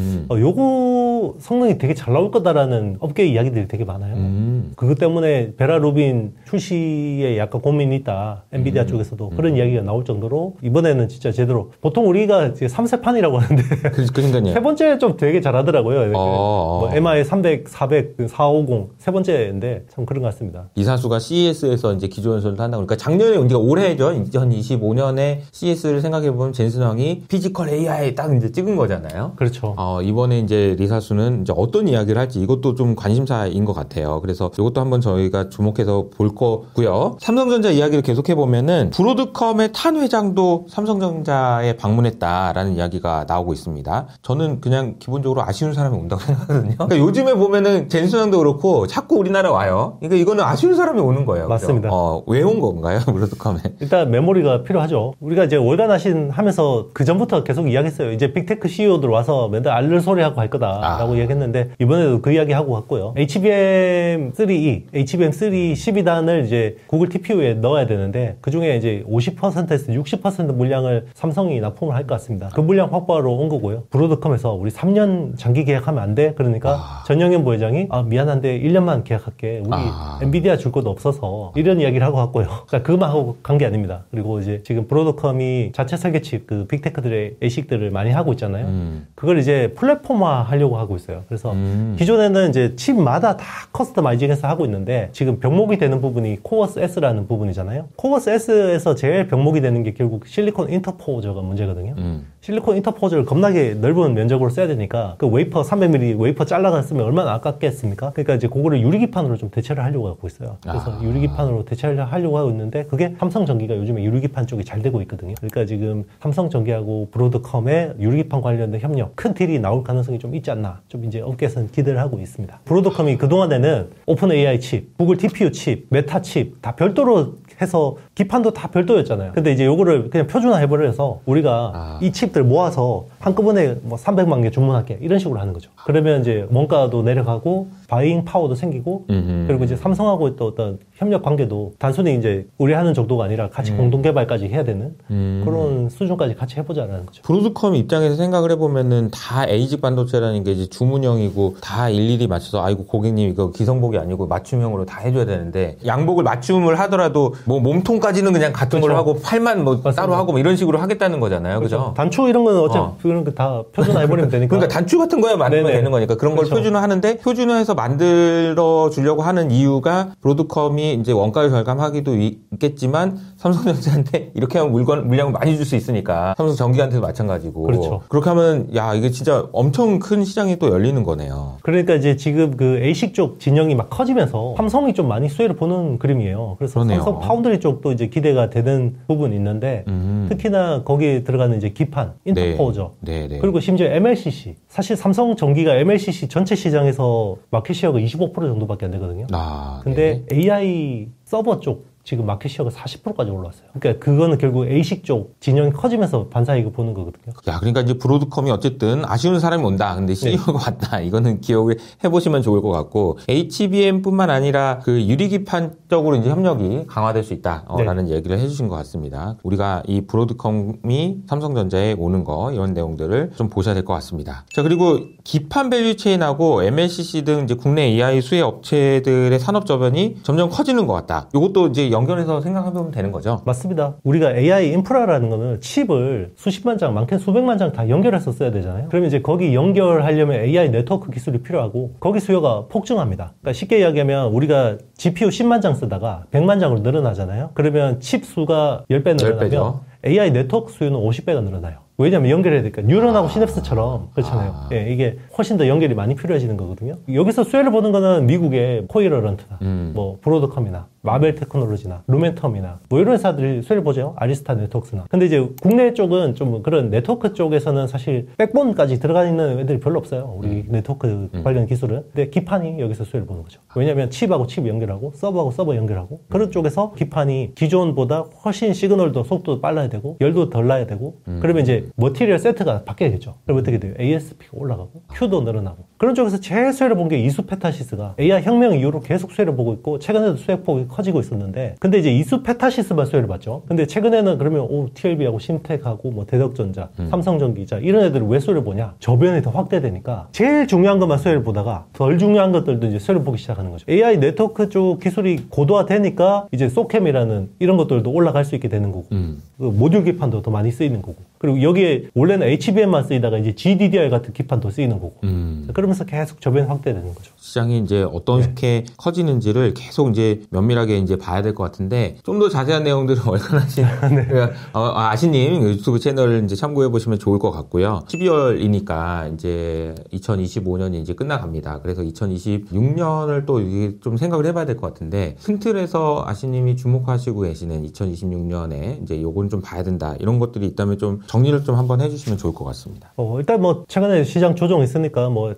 요거 성능이 되게 잘 나올 거다라는 업계 이야기들이 되게 많아요. 그것 때문에 베라 루빈 출시에 약간 고민이 있다. 엔비디아 쪽에서도 그런 이야기가 나올 정도로 이번에는 진짜 제대로 보통 우리가 이제 3세판이라고 하는데 그러니까요. 세 번째 좀 되게 잘하더라고요. 뭐 MI300, 400, 450 세 번째인데 참 그런 것 같습니다. 이사수가 CES에서 이제 기조연설을 한다고 그러니까 작년에 우리가 올해죠. 2025년에 CES를 생각해 보면 젠슨 황이 피지컬 AI 딱 이제 찍은 거잖아요. 그렇죠. 이번에 이제 리사수는 이제 어떤 이야기를 할지 이것도 좀 관심사인 것 같아요. 그래서 이것도 한번 저희가 주목해서 볼 거고요. 삼성전자 이야기를 계속해 보면은 브로드컴의 탄 회장도 삼성전자에 방문했다라는 이야기가 나오고 있습니다. 저는 그냥 기본적으로 아쉬운 사람이 온다고 생각하거든요. 그러니까 요즘에 보면은 젠슨 황도 그렇고 자꾸 우리나라 와요. 그러니까 이거는 아쉬운 사람이 오는 거예요. 맞습니다. 왜 온 건가요? 브로드컴에. 일단 메모리가 필요하죠. 우리가 이제 월간 하신 하면서 그 전부터 계속 이야기했어요. 이제 빅테크 CEO들 와서 맨날 알를 소리하고 할 거다. 라고 얘기했는데 이번에도 그 이야기 하고 갔고요. HBM3E, HBM3 12단을 이제 구글 TPU에 넣어야 되는데 그 중에 이제 50%에서 60% 물량을 삼성이 납품을 할 것 같습니다. 그 물량 확보하러 온 거고요. 브로드컴에서 우리 3년 장기 계약하면 안 돼? 그러니까 전영현 부회장이 미안한데 1년만 계약할게. 우리 엔비디아 줄 것도 없어서 이런 이야기를 하고 갔고요. 그러니까 그것만 하고 간 게 아닙니다. 그리고 이제 지금 브로드컴이 자체 설계칩 그 빅테크들의 ASIC들을 많이 하고 있잖아요. 그걸 이제 플랫폼화 하려고 하고 있어요. 그래서 기존에는 이제 칩마다 다 커스터마이징해서 하고 있는데 지금 병목이 되는 부분이 코어스 S라는 부분이잖아요. 코어스 S에서 제일 병목이 되는 게 결국 실리콘 인터포저가 문제거든요. 실리콘 인터포저를 겁나게 넓은 면적으로 써야 되니까 그 웨이퍼 300mm 웨이퍼 잘라갔으면 얼마나 아깝겠습니까? 그러니까 이제 그거를 유리기판으로 좀 대체를 하려고 하고 있어요. 그래서 유리기판으로 대체를 하려고 하고 있는데 그게 삼성전기가 요즘에 유리기판 쪽이 잘 되고 있거든요. 그러니까 지금 삼성전기하고 브로드컴의 유리기판 관련된 협력 큰 딜이 나올 가능성이 좀 있지 않나 좀 이제 업계에서는 기대를 하고 있습니다. 브로드컴이 그동안에는 오픈 AI 칩, 구글 TPU 칩, 메타 칩 다 별도로 해서 기판도 다 별도였잖아요. 근데 이제 요거를 그냥 표준화 해버려서 우리가 이 칩들 모아서 한꺼번에 뭐 300만 개 주문할게 이런 식으로 하는 거죠. 그러면 이제 원가도 내려가고 바잉 파워도 생기고 그리고 이제 삼성하고 또 어떤 협력 관계도 단순히 이제 우리 하는 정도가 아니라 같이 공동 개발까지 해야 되는 그런 수준까지 같이 해보자라는 거죠. 브로드컴 입장에서 생각을 해보면은 다 A직 반도체라는 게 이제 주문형이고 다 일일이 맞춰서 아이고 고객님 이거 기성복이 아니고 맞춤형으로 다 해줘야 되는데 양복을 맞춤을 하더라도 뭐 몸통까지는 그냥 같은 걸로 하고 팔만 뭐 맞습니다. 따로 하고 뭐 이런 식으로 하겠다는 거잖아요. 그죠? 단추 이런 거는 어차피 그런 거 다 표준화 해버리면 되니까. 그러니까 단추 같은 거야 만들면 되는 거니까 그런 걸 표준화 하는데 표준화해서 만들어 주려고 하는 이유가 브로드컴이 이제 원가를 절감하기도 있겠지만 삼성전자한테 이렇게 하면 물량을 많이 줄 수 있으니까 삼성전기한테도 마찬가지고. 그렇죠. 그렇게 하면 야 이게 진짜 엄청 큰 시장이 또 열리는 거네요. 그러니까 이제 지금 그 ASIC 쪽 진영이 막 커지면서 삼성이 좀 많이 수혜를 보는 그림이에요. 그래서 그러네요. 삼성 파운드리 쪽도 이제 기대가 되는 부분이 있는데 특히나 거기에 들어가는 이제 기판, 인터포저 그리고 심지어 MLCC. 사실 삼성전기가 MLCC 전체 시장에서 마켓시어가 25% 정도밖에 안 되거든요. 근데 AI 서버 쪽 지금 마켓시어가 40%까지 올라왔어요. 그러니까 그거는 결국 ASIC 쪽 진영이 커지면서 반사이익을 보는 거거든요. 야, 그러니까 이제 브로드컴이 어쨌든 아쉬운 사람이 온다. 근데 CEO가 왔다. 이거는 기억을 해보시면 좋을 것 같고 HBM뿐만 아니라 그 유리기판 쪽으로 이제 협력이 강화될 수 있다라는 얘기를 해주신 것 같습니다. 우리가 이 브로드컴이 삼성전자에 오는 거 이런 내용들을 좀 보셔야 될 것 같습니다. 자, 그리고 기판 밸류체인하고 MLCC 등 이제 국내 AI 수혜 업체들의 산업 저변이 점점 커지는 것 같다. 이것도 이제 연결해서 생각해보면 되는 거죠? 맞습니다. 우리가 AI 인프라라는 거는 칩을 수십만 장, 많게는 수백만 장 다 연결해서 써야 되잖아요. 그러면 이제 거기 연결하려면 AI 네트워크 기술이 필요하고 거기 수요가 폭증합니다. 그러니까 쉽게 이야기하면 우리가 GPU 10만 장 쓰다가 100만 장으로 늘어나잖아요. 그러면 칩 수가 10배 늘어나면 10배죠. AI 네트워크 수요는 50배가 늘어나요. 왜냐면 연결해야 되니까 뉴런하고 시냅스처럼 그렇잖아요. 예, 이게 훨씬 더 연결이 많이 필요해지는 거거든요. 여기서 수혜를 보는 거는 미국의 코이러런트나 뭐 브로드컴이나 마벨 테크놀로지나 루멘텀이나 뭐 이런 회사들이 수혜를 보죠. 아리스타 네트워크스나. 근데 이제 국내 쪽은 좀 그런 네트워크 쪽에서는 사실 백본까지 들어가 있는 애들이 별로 없어요. 우리 네트워크 관련 기술은. 근데 기판이 여기서 수혜를 보는 거죠. 왜냐면 칩하고 칩 연결하고 서버하고 서버 연결하고 그런 쪽에서 기판이 기존보다 훨씬 시그널도 속도도 빨라야 되고 열도 덜 나야 되고 그러면 이제 머티리얼 세트가 바뀌어야겠죠. 그럼 어떻게 돼요? ASP가 올라가고 Q도 늘어나고 그런 쪽에서 제일 수혜를 본 게 이수페타시스가 AI 혁명 이후로 계속 수혜를 보고 있고 최근에도 수혜폭이 커지고 있었는데 근데 이제 이수페타시스만 수혜를 봤죠. 근데 최근에는 그러면 TLB하고 심텍하고 뭐 대덕전자, 삼성전기자 이런 애들이 왜 수혜를 보냐? 저변이 더 확대되니까 제일 중요한 것만 수혜를 보다가 덜 중요한 것들도 이제 수혜를 보기 시작하는 거죠. AI 네트워크 쪽 기술이 고도화되니까 이제 소캠이라는 이런 것들도 올라갈 수 있게 되는 거고 그 모듈 기판도 더 많이 쓰이는 거고 그리고 여기에 원래는 HBM만 쓰이다가 이제 GDDR 같은 기판도 쓰이는 거고 그러면서 계속 저변이 확대되는 거죠. 시장이 이제 어떻게 커지는지를 계속 이제 면밀하게 이제 봐야 될 것 같은데 좀 더 자세한 내용들은 얼큰하신 아시님 유튜브 채널을 이제 참고해 보시면 좋을 것 같고요. 12월이니까 이제 2025년이 이제 끝나갑니다. 그래서 2026년을 또 좀 생각을 해봐야 될 것 같은데 큰 틀에서 아시님이 주목하시고 계시는 2026년에 이제 요건 좀 봐야 된다 이런 것들이 있다면 좀 정리를 좀 한번 해주시면 좋을 것 같습니다. 일단 뭐 최근에 시장 조정 있으니까 뭐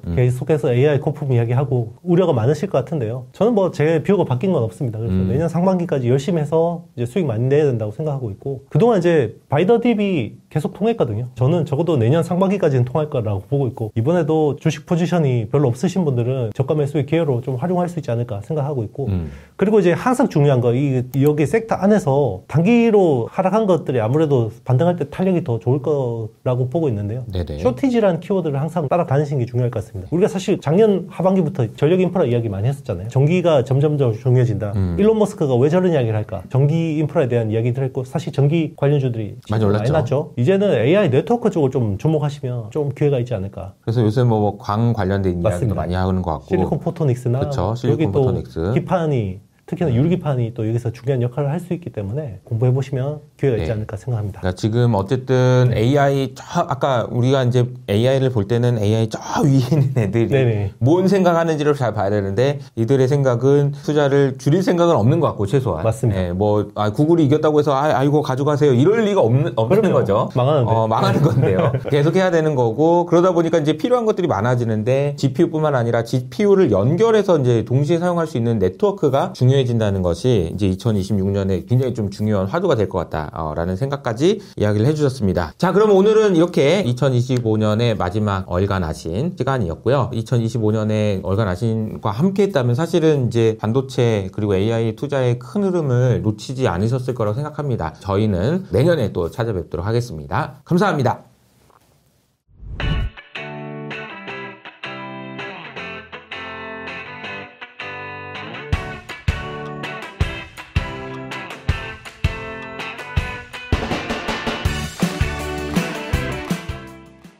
계속해서 AI 거품 이야기하고 우려가 많으실 것 같은데요. 저는 뭐 제 뷰가 바뀐 건 없습니다. 그래서 내년 상반기까지 열심히 해서 이제 수익 많이 내야 된다고 생각하고 있고, 그동안 이제 바이더딥이 계속 통했거든요. 저는 적어도 내년 상반기까지는 통할 거라고 보고 있고, 이번에도 주식 포지션이 별로 없으신 분들은 저가 매수의 기회로 좀 활용할 수 있지 않을까 생각하고 있고, 그리고 이제 항상 중요한 거, 여기 섹터 안에서 단기로 하락한 것들이 아무래도 반등할 때 탄력이 더 좋을 거라고 보고 있는데요. 네네. 쇼티지라는 키워드를 항상 따라다니시는 게 중요할 것 같습니다. 우리가 사실 작년 하반기부터 전력 인프라 이야기 많이 했었잖아요. 전기가 점점 더 중요해진다. 일론 머스크가 왜 저런 이야기를 할까? 전기 인프라에 대한 이야기들 했고, 사실 전기 관련주들이 많이 났죠. 이제는 AI 네트워크 쪽을 좀 주목하시면 좀 기회가 있지 않을까. 그래서 요새 뭐 광 관련된 이야기도 많이 하는 것 같고, 실리콘 포토닉스나 그쵸, 실리콘 포토닉스. 기판이, 특히나 유리기판이 또 여기서 중요한 역할을 할 수 있기 때문에 공부해보시면 기회가 있지 않을까 생각합니다. 그러니까 지금 어쨌든 AI, 아까 우리가 이제 AI를 볼 때는 AI 저 위에 있는 애들이 뭔 생각하는지를 잘 봐야 되는데, 이들의 생각은 투자를 줄일 생각은 없는 것 같고, 최소한. 맞습니다. 구글이 이겼다고 해서, 아이고, 가져가세요. 이럴 리가 없는 거죠. 망하는데. 망하는 건데요. 계속 해야 되는 거고, 그러다 보니까 이제 필요한 것들이 많아지는데, GPU뿐만 아니라 GPU를 연결해서 이제 동시에 사용할 수 있는 네트워크가 중요해진다는 것이 이제 2026년에 굉장히 좀 중요한 화두가 될 것 같다라는 생각까지 이야기를 해주셨습니다. 자, 그럼 오늘은 이렇게 2025년의 마지막 얼간아신 시간이었고요. 2025년에 얼간아신과 함께 했다면 사실은 이제 반도체 그리고 AI 투자의 큰 흐름을 놓치지 않으셨을 거라고 생각합니다. 저희는 내년에 또 찾아뵙도록 하겠습니다. 감사합니다.